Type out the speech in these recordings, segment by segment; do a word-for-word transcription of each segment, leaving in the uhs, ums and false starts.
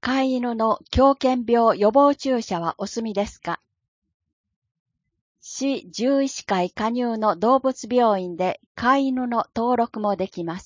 飼い犬の狂犬病予防注射はお済みですか？市獣医師会加入の動物病院で飼い犬の登録もできます。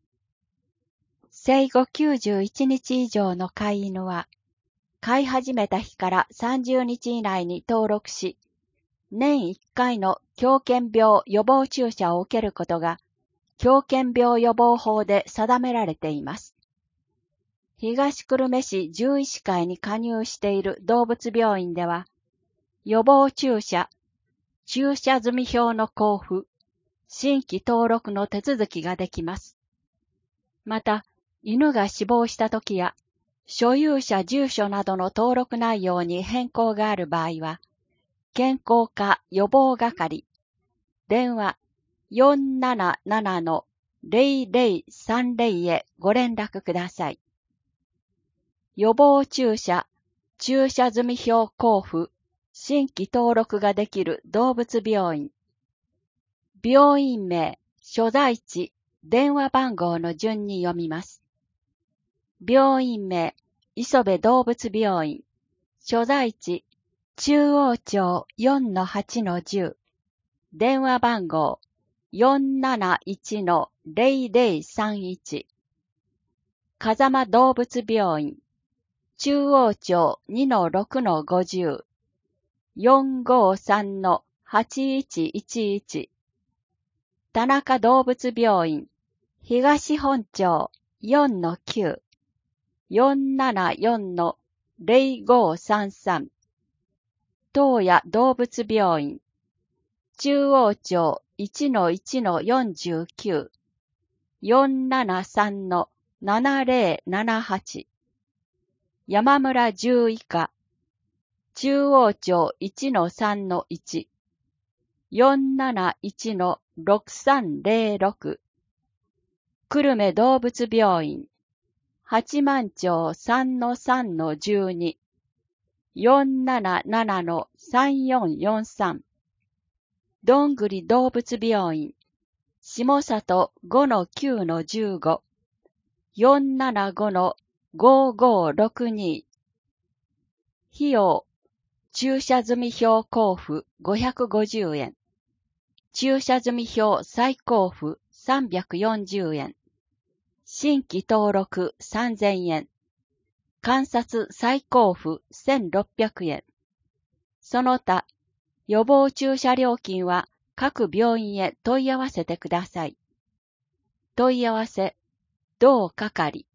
生後きゅうじゅういちにち以上の飼い犬は、飼い始めた日からさんじゅうにち以内に登録し、年いっかいの狂犬病予防注射を受けることが、狂犬病予防法で定められています。東久留米市獣医師会に加入している動物病院では、予防注射、注射済み表の交付、新規登録の手続きができます。また、犬が死亡したときや、所有者住所などの登録内容に変更がある場合は、健康課予防係、電話 よんななななのゼロゼロさんゼロ へご連絡ください。予防注射、注射済み表交付、新規登録ができる動物病院。病院名、所在地、電話番号の順に読みます。病院名、磯部動物病院。所在地、中央町 よんのはちのじゅう。電話番号、よんなないちのゼロゼロさんいち。風間動物病院。中央町 にのろくのごじゅう。よんごさんのはちいちいちいち。田中動物病院。東本町 よんのきゅう。よんななよんのゼロごさんさん。東野動物病院。中央町 いちのいちのよんじゅうきゅう。よんななさんのななゼロななはち。山村獣医科。中央町 いちのさんのいち。よんなないちのろくさんゼロろく。久留米動物病院。八幡町 さんのさんのじゅうに。よんななななのさんよんよんさん。どんぐり動物病院。下里 ごのきゅうのじゅうご。よんななごのごごろくに。費用、注射済み表交付ごひゃくごじゅうえん。注射済み表再交付さんびゃくよんじゅうえん。新規登録さんぜんえん。観察再交付せんろっぴゃくえん。その他、予防注射料金は各病院へ問い合わせてください。問い合わせ、同係。